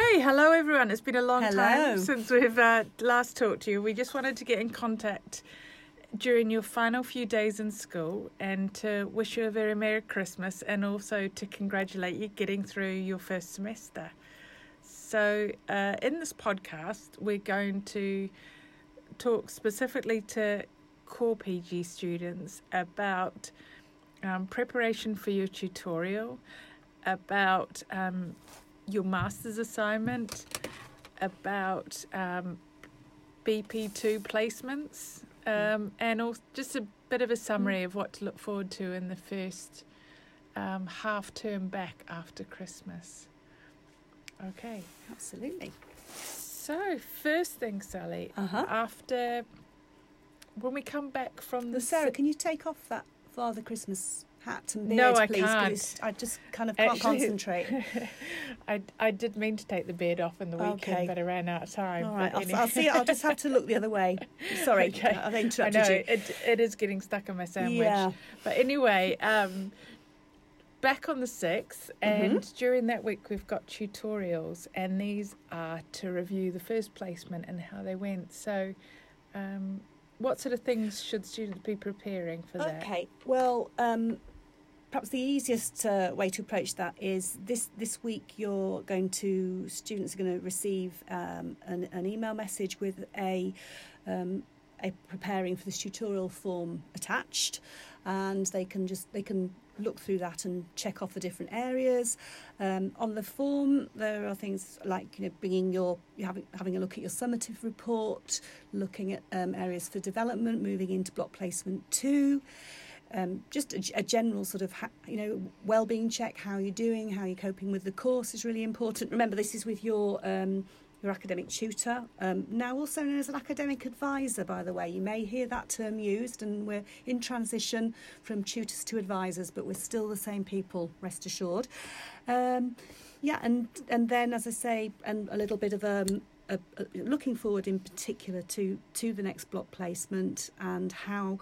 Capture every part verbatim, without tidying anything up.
Okay, hello everyone. It's been a long Hello. time since we've uh, last talked to you. We just wanted to get in contact during your final few days in school and to wish you a very Merry Christmas and also to congratulate you getting through your first semester. So uh, in this podcast, we're going to talk specifically to core P G students about um, preparation for your tutorial, about um, your master's assignment, about um, B P two placements, um, and also just a bit of a summary of what to look forward to in the first um, half term back after Christmas. Okay. Absolutely. So, first thing, Sally, Uh-huh. after, when we come back from the... Sarah, can you take off that Father Christmas hat and beard, No, I please? 'Cause can't. it's- I just kind of can't Actually- concentrate. I, I did mean to take the beard off in the weekend, Okay. but I ran out of time. All right, But I'll, anyway. I'll see. I'll just have to look the other way. Sorry, Okay. I've I interrupted know, you. it, it is getting stuck in my sandwich. Yeah. But anyway, um, back on the sixth, and Mhm. during that week we've got tutorials, and these are to review the first placement and how they went. So um, what sort of things should students be preparing for that? Okay. Well, um, perhaps the easiest uh, way to approach that is this this week you're going to, students are going to receive um, an, an email message with a, um, a preparing for this tutorial form attached, and they can just, they can look through that and check off the different areas. Um, on the form, there are things like, you know, bringing your, having, having a look at your summative report, looking at um, areas for development, moving into block placement two. Um, just a, a general sort of, ha- you know, well-being check, how you're doing, how you're coping with the course is really important. Remember, this is with your um, your academic tutor, um, now also known as an academic advisor, by the way. You may hear that term used, and we're in transition from tutors to advisors, but we're still the same people, rest assured. Um, yeah, and and then, as I say, and a little bit of um, a, a, looking forward in particular to, to the next block placement and how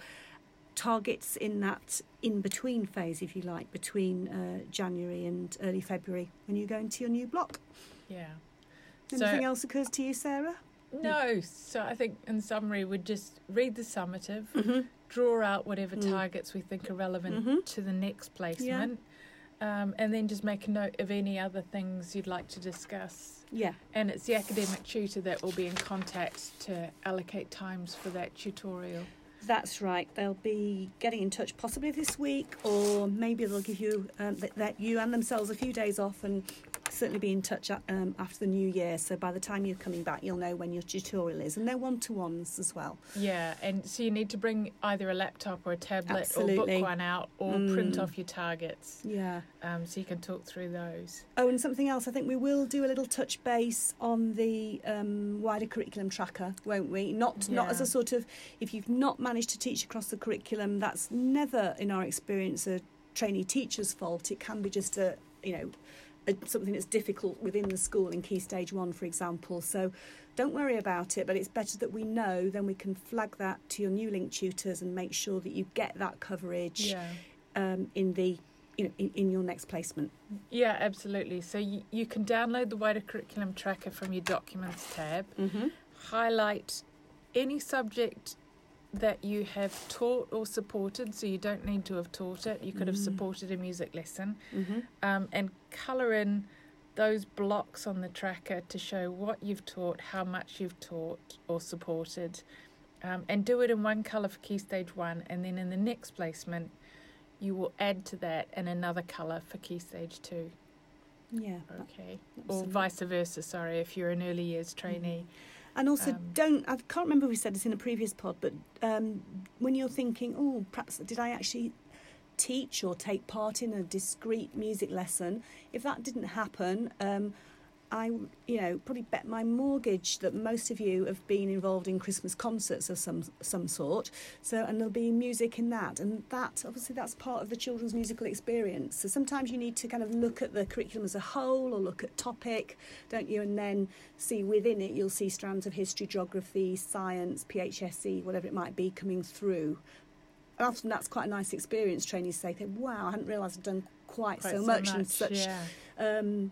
targets in that in-between phase, if you like, between uh, January and early February when you go into your new block. Yeah. Anything So- else occurs to you, Sarah? No, so I think in summary we'd just read the summative, Mm-hmm. draw out whatever Mm. targets we think are relevant Mhm. to the next placement, um, and then just make a note of any other things you'd like to discuss. Yeah. And it's the academic tutor that will be in contact to allocate times for that tutorial. That's right. They'll be getting in touch possibly this week, or maybe they'll give you, um, th- that you and themselves a few days off, and certainly be in touch at, um, after the new year. So by the time you're coming back, you'll know when your tutorial is, and they're one-to-ones as well. Yeah, and so you need to bring either a laptop or a tablet or Absolutely. book one out or Mm. print off your targets, Yeah. um, so you can talk through those. Oh, and something else, I think we will do a little touch base on the um, wider curriculum tracker, won't we? Not not as Yeah. a sort of, if you've not managed to teach across the curriculum, that's never, in our experience, a trainee teacher's fault. It can be just a, you know, a, something that's difficult within the school in Key Stage one, for example. So don't worry about it, but it's better that we know, then we can flag that to your new link tutors and make sure that you get that coverage Yeah. um, in the, you know, in, in your next placement. Yeah, absolutely. So you, you can download the wider curriculum tracker from your documents tab, Mm-hmm. highlight any subject that you have taught or supported, so you don't need to have taught it. You could have Mm. supported a music lesson, Mm-hmm. um, and colour in those blocks on the tracker to show what you've taught, how much you've taught or supported, um, and do it in one colour for Key Stage one, and then in the next placement you will add to that in another colour for Key Stage two. Yeah. Okay. Or absolutely. vice versa, sorry, if you're an early years trainee. And also, Um, don't, I can't remember if we said this in a previous pod, but um, when you're thinking, oh, perhaps did I actually teach or take part in a discrete music lesson? If that didn't happen, um, I, you know, probably bet my mortgage that most of you have been involved in Christmas concerts of some some sort. So, and there'll be music in that, and that obviously that's part of the children's musical experience. So sometimes you need to kind of look at the curriculum as a whole, or look at topic, don't you? And then see within it, you'll see strands of history, geography, science, P H S E, whatever it might be, coming through. And often that's quite a nice experience. Trainees say, "Wow, I hadn't realised I'd done quite, Quite so, much, and much, such." yeah. Um,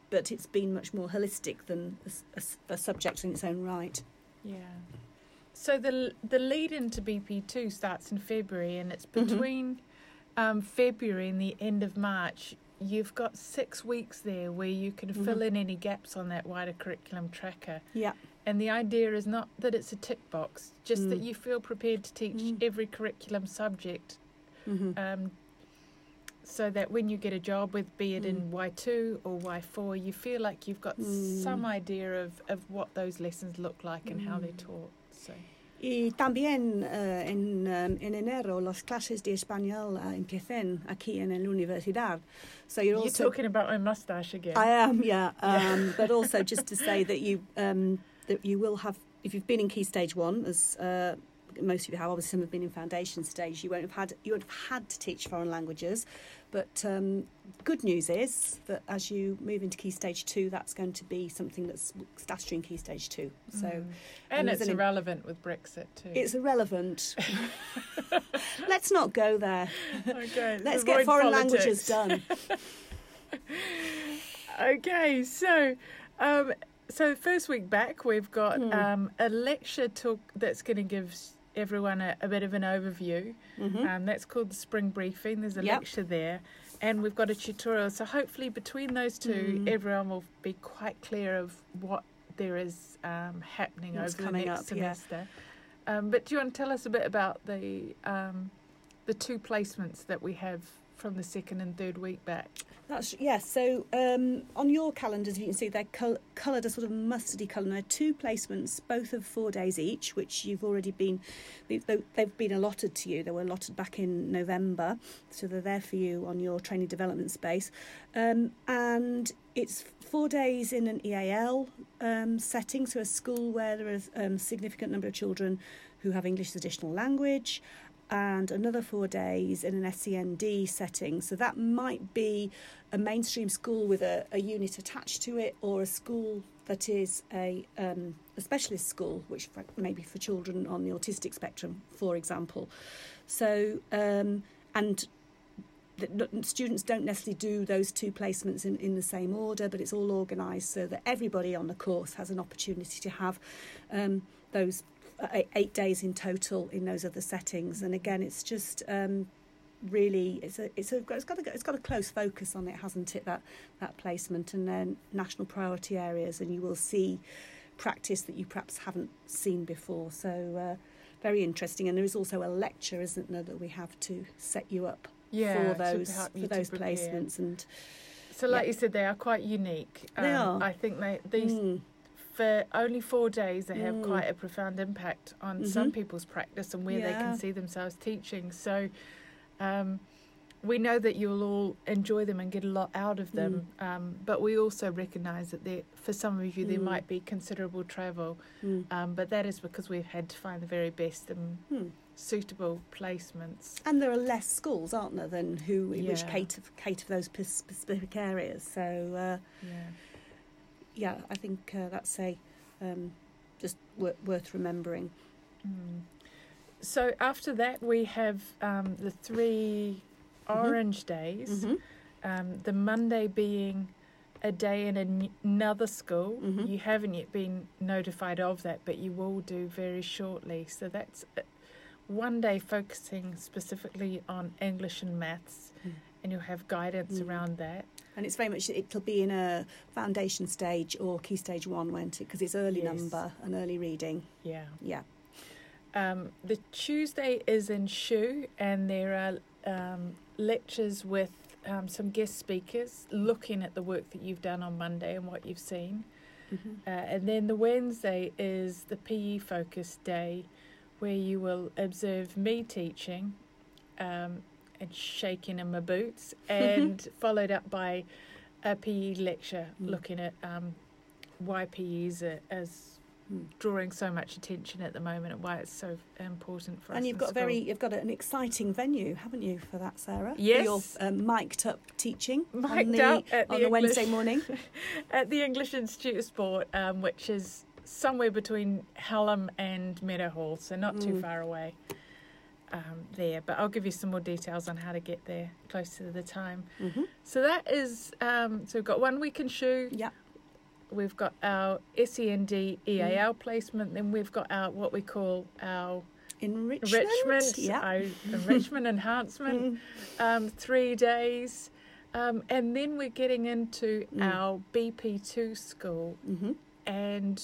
but it's been much more holistic than a, a, a subject in its own right. Yeah. So the the lead into B P two starts in February, and it's between mm-hmm. um, February and the end of March. You've got six weeks there where you can mm-hmm. fill in any gaps on that wider curriculum tracker. Yeah. And the idea is not that it's a tick box, just mm. that you feel prepared to teach mm. every curriculum subject. Mm-hmm. Um, so that when you get a job with, be it mm. in Y two or Y four, you feel like you've got mm. some idea of, of what those lessons look like and mm. how they're taught. So. Y también uh, en, um, en enero las clases de español uh, empiezan aquí en la universidad. So you're, you're also talking about my moustache again. I am, yeah. Um, but also just to say that you um, that you will have, if you've been in Key Stage One, as uh, most of you have, obviously some have been in foundation stage, you won't have had you won't have had to teach foreign languages. But um, good news is that as you move into Key Stage Two, that's going to be something that's statutory in Key Stage Two. So, mm. and, and it's irrelevant with Brexit too. It's irrelevant. Let's not go there. Okay, let's get foreign politics. languages done. Okay, so um, so first week back, we've got mm. um, a lecture talk that's going to give everyone a, a bit of an overview. Mm-hmm. Um, that's called the Spring Briefing. There's a yep. lecture there, and we've got a tutorial. So hopefully between those two, mm. everyone will be quite clear of what there is um, happening What's over the next up, semester. Yeah. Um, but do you want to tell us a bit about the um, the two placements that we have from the second and third week back? That's yes. So um, on your calendars, you can see they're col- coloured a sort of mustardy colour. There are two placements, both of four days each, which you've already been, they've, they've been allotted to you. They were allotted back in November, so they're there for you on your training development space. Um, and it's four days in an E A L um, setting, so a school where there is a um, significant number of children who have English as additional language, and another four days in an S E N D setting. So that might be a mainstream school with a, a unit attached to it, or a school that is a, um, a specialist school, which for, maybe for children on the autistic spectrum, for example. So, um, and the, the students don't necessarily do those two placements in, in the same order, but it's all organised so that everybody on the course has an opportunity to have um, those eight days in total in those other settings. And again, it's just um, really it's a it's a it's got a, it's got a close focus on it, hasn't it? That that placement, and then national priority areas, and you will see practice that you perhaps haven't seen before. So uh, very interesting. And there is also a lecture, isn't there, that we have to set you up yeah, for those for those placements. And so, like yeah. you said, they are quite unique. They um, are. I think they these. Mm. For only four days, they have mm. quite a profound impact on mm-hmm. some people's practice and where yeah. they can see themselves teaching. So um, we know that you'll all enjoy them and get a lot out of them, mm. um, but we also recognise that there, for some of you, mm. there might be considerable travel, mm. um, but that is because we've had to find the very best and mm. suitable placements. And there are less schools, aren't there, than who yeah. which cater, cater for those specific areas. So, uh, yeah. Yeah, I think uh, that's a um, just w- worth remembering. Mm. So after that, we have um, the three mm-hmm. orange days. Mm-hmm. Um, the Monday being a day in an- another school. Mm-hmm. You haven't yet been notified of that, but you will do very shortly. So that's one day focusing specifically on English and maths, mm. and you'll have guidance mm. around that. And it's very much, it'll be in a foundation stage or key stage one, won't it? Because it's early yes. number and early reading. Yeah. Yeah. Um, the Tuesday is in Shu, and there are um, lectures with um, some guest speakers looking at the work that you've done on Monday and what you've seen. Mm-hmm. Uh, and then the Wednesday is the P E focused day, where you will observe me teaching um, and shaking in my boots, and followed up by a P E lecture mm. looking at um, why P Es are, as mm. drawing so much attention at the moment, and why it's so important for us. And you've in got school. very, you've got an exciting venue, haven't you, for that, Sarah? Yes. For your um, mic'd up teaching mic'd on the, up at on the the Wednesday morning at the English Institute of Sport, um, which is somewhere between Hallam and Meadowhall, so not mm. too far away. um, there. But I'll give you some more details on how to get there closer to the time. Mm-hmm. So that is, um, so we've got one week in Shoe. Yeah. We've got our S E N D E A L mm. placement. Then we've got our what we call our enrichment, enrichment, yeah. our enrichment enhancement, um, three days. Um, and then we're getting into mm. our B P two school. Mm-hmm. And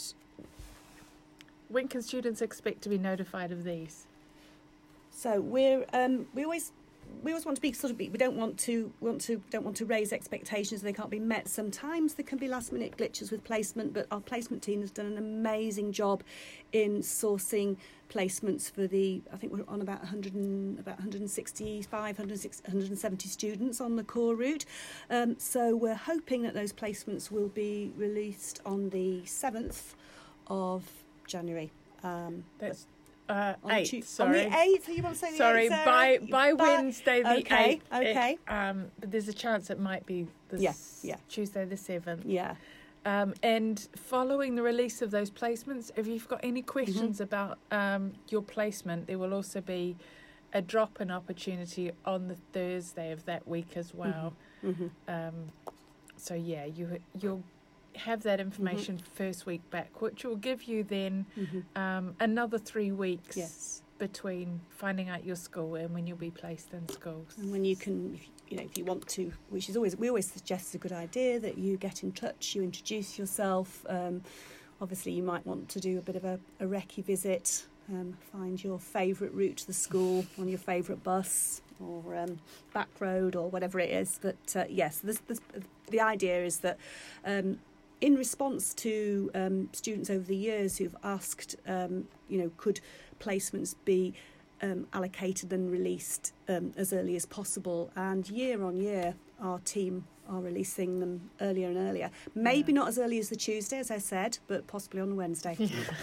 when can students expect to be notified of these? So we're um, we always we always want to be sort of be, we don't want to want to don't want to raise expectations they can't be met. Sometimes there can be last minute glitches with placement, but our placement team has done an amazing job in sourcing placements for the I think we're on about one hundred and, about one hundred sixty-five, one hundred seventy students on the core route. Um, so we're hoping that those placements will be released on the seventh of January. Um, That's Uh, on eighth, tu- sorry. On the eighth, you want to say the sorry, eighth? by, Sarah? by Wednesday the okay, eighth. Okay, it, um, but there's a chance it might be this yeah, yeah. Tuesday the seventh. Yeah. Um, and following the release of those placements, if you've got any questions mm-hmm. about um, your placement, there will also be a drop-in opportunity on the Thursday of that week as well. Mm-hmm. Um, so, yeah, you, you'll have that information mm-hmm. first week back, which will give you then mm-hmm. um, another three weeks yes. between finding out your school and when you'll be placed in schools. And when you can, you know, if you want to, which is always, we always suggest it's a good idea that you get in touch, you introduce yourself. Um, obviously, you might want to do a bit of a, a recce visit, um, find your favourite route to the school on your favourite bus or um, back road or whatever it is. But uh, yes, this, this, the idea is that um, in response to um, students over the years who've asked, um, you know, could placements be um, allocated and released um, as early as possible? And year on year, our team are releasing them earlier and earlier. Maybe yeah. not as early as the Tuesday, as I said, but possibly on the Wednesday.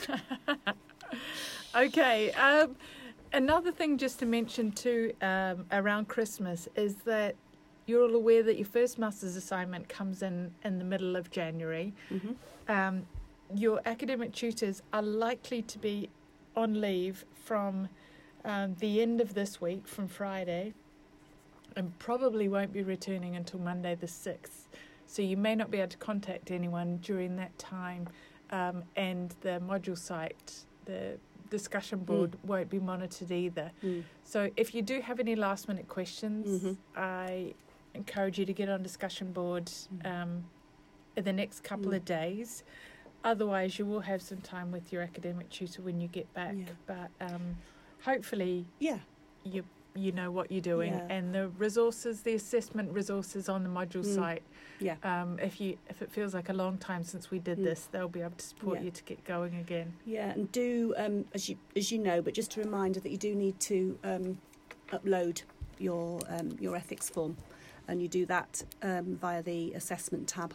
Okay. Um, another thing just to mention too um, around Christmas is that you're all aware that your first master's assignment comes in in the middle of January. Mm-hmm. Um, your academic tutors are likely to be on leave from um, the end of this week, from Friday, and probably won't be returning until Monday the sixth. So you may not be able to contact anyone during that time, um, and the module site, the discussion board, mm. won't be monitored either. Mm. So if you do have any last minute questions, mm-hmm. I encourage you to get on discussion board um, in the next couple mm. of days. Otherwise, you will have some time with your academic tutor when you get back. Yeah. But um, hopefully, yeah, you you know what you're doing, yeah. and the resources, the assessment resources on the module mm. site. Yeah. Um, if you if it feels like a long time since we did mm. this, they'll be able to support yeah. you to get going again. Yeah, and do um, as you as you know, but just a reminder that you do need to um, upload your um, your ethics form. And you do that um, via the assessment tab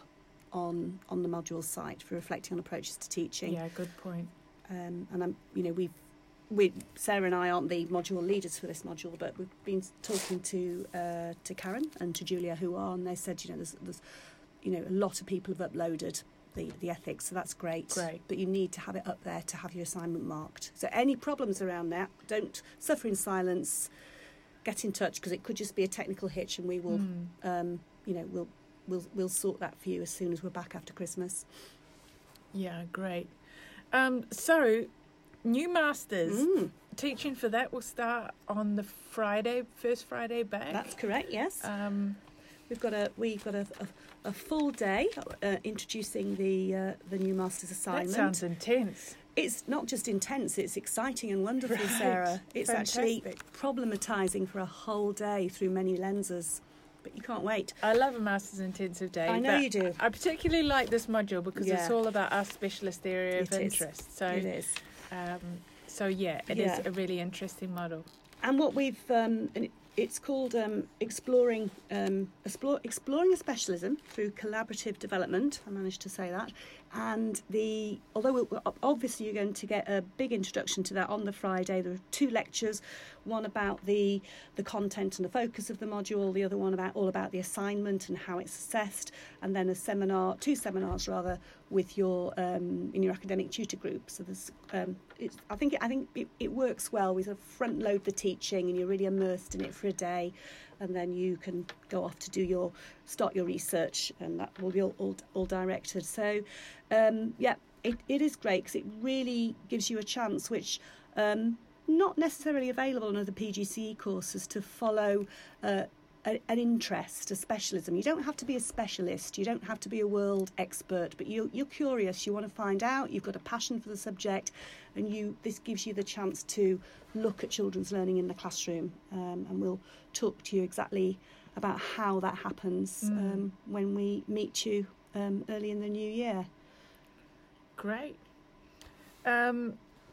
on on the module site for reflecting on approaches to teaching. Yeah, good point. Um, and I'm, you know, we've we Sarah and I aren't the module leaders for this module, but we've been talking to uh, to Karen and to Julia, who are, and they said, you know, there's, there's you know, a lot of people have uploaded the the ethics, so that's great. Great. But you need to have it up there to have your assignment marked. So any problems around that, don't suffer in silence. Get in touch, because it could just be a technical hitch, and we will, mm. um, you know, we'll we'll we'll sort that for you as soon as we're back after Christmas. Yeah, great. Um, so, new masters mm. teaching for that will start on the Friday, first Friday back. That's correct. Yes. Um, we've got a we've got a, a, a full day uh, introducing the uh, the new masters assignment. That sounds intense. It's not just intense, it's exciting and wonderful, right. Sarah. It's Fantastic. Actually problematizing for a whole day through many lenses. But you can't wait. I love a Masters Intensive Day. I know you do. I particularly like this module because yeah. it's all about our specialist area of it interest. Is. So it is. Um, so, yeah, it yeah. is a really interesting model. And what we've... Um, It's called um, exploring um, explore, exploring a specialism through collaborative development. I managed to say that. And the although we're, obviously you're going to get a big introduction to that on the Friday. There are two lectures. one about the the content and the focus of the module, the other one about all about the assignment and how it's assessed, and then a seminar, two seminars rather, with your um, in your academic tutor group. So there's, um, it's, I think it, I think it, it works well. We sort of front load the teaching, and you're really immersed in it for a day, and then you can go off to do your start your research, and that will be all all, all directed. So um, yeah. It, it is great because it really gives you a chance, which um, not necessarily available on other P G C E courses, to follow uh, a, an interest, a specialism. You don't have to be a specialist, you don't have to be a world expert, but you, you're curious, you want to find out, you've got a passion for the subject, and you this gives you the chance to look at children's learning in the classroom, um, and we'll talk to you exactly about how that happens mm. um, when we meet you um, early in the new year. Great. Um,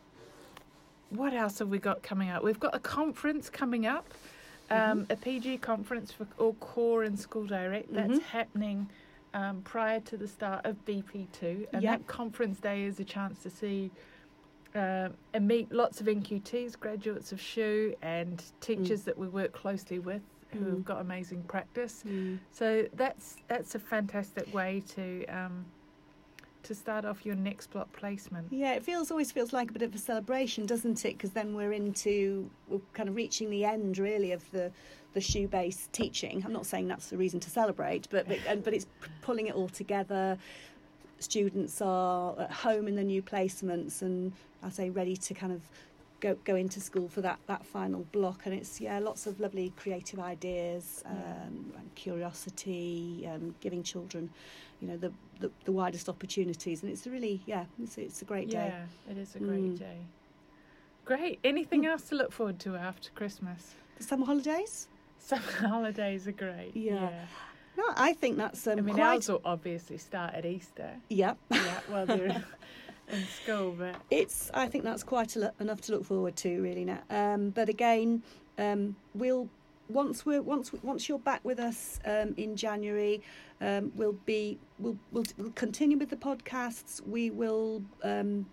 what else have we got coming up? We've got a conference coming up, um, mm-hmm. a P G conference for all core and school direct. That's mm-hmm. happening um, prior to the start of B P two. And yep. that conference day is a chance to see uh, and meet lots of N Q Ts, graduates of S H U, and teachers mm. that we work closely with who mm. have got amazing practice. Mm. So that's that's a fantastic way to... Um, to start off your next block placement. Yeah, it feels always feels like a bit of a celebration, doesn't it? Because then we're into, we're kind of reaching the end, really, of the, the S H U-based teaching. I'm not saying that's the reason to celebrate, but but, and, but it's pulling it all together. Students are at home in the new placements and, I say, ready to kind of go go into school for that, that final block. And it's, yeah, lots of lovely creative ideas, um, yeah. and curiosity, um, giving children, you know, the, the the widest opportunities, and it's really, yeah, it's, it's a great day. Yeah, it is a great mm. day. Great. Anything mm. else to look forward to after Christmas? The summer holidays? Summer holidays are great. Yeah. yeah. No, I think that's um, I mean, quite... ours will obviously start at Easter. Yep. Yeah, well, they're in school, but... It's, I think that's quite a lo- enough to look forward to, really, now. Um, but again, um, we'll... Once we're once once you're back with us um, in January, um, we'll be we'll, we'll we'll continue with the podcasts. We will um,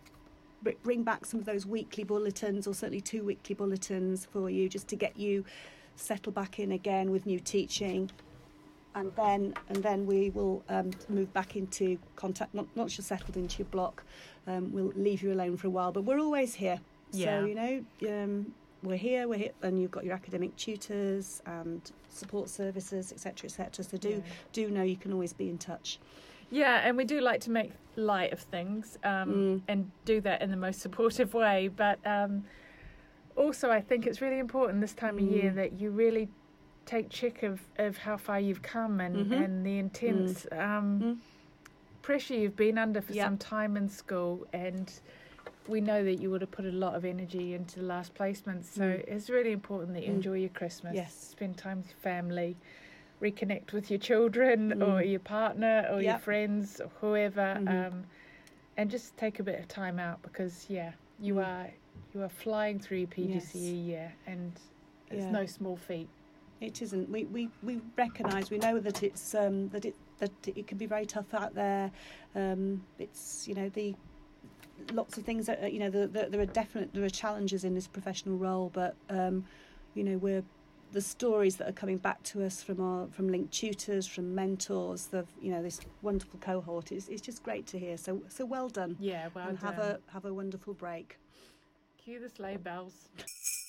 bring back some of those weekly bulletins, or certainly two weekly bulletins for you, just to get you settled back in again with new teaching, and then and then we will um, move back into contact. Not once you're settled into your block, um, we'll leave you alone for a while, but we're always here. Yeah. So you know. Um, We're here, we're here, and you've got your academic tutors and support services, et cetera, et cetera. So do yeah. do know you can always be in touch. Yeah, and we do like to make light of things um, mm. and do that in the most supportive way. But um, also, I think it's really important this time mm. of year that you really take check of, of how far you've come and, mm-hmm. and the intense mm. Um, mm. pressure you've been under for yep. some time in school. And we know that you would have put a lot of energy into the last placement, so mm. it's really important that you mm. enjoy your Christmas. Yes. Spend time with your family, reconnect with your children mm. or your partner or yep. your friends or whoever, mm-hmm. um, and just take a bit of time out, because yeah, you mm. are you are flying through your P G C E yes. year, and it's yeah. no small feat. It isn't. We we, we recognise, we know that it's um, that it that it can be very tough out there. Um, it's you know the. Lots of things that you know the, the, there are definite there are challenges in this professional role, but um, you know we're the stories that are coming back to us from our from linked tutors, from mentors, the you know this wonderful cohort. It's it's just great to hear. So so well done. Yeah, well and done. have a have a wonderful break. Cue the sleigh bells.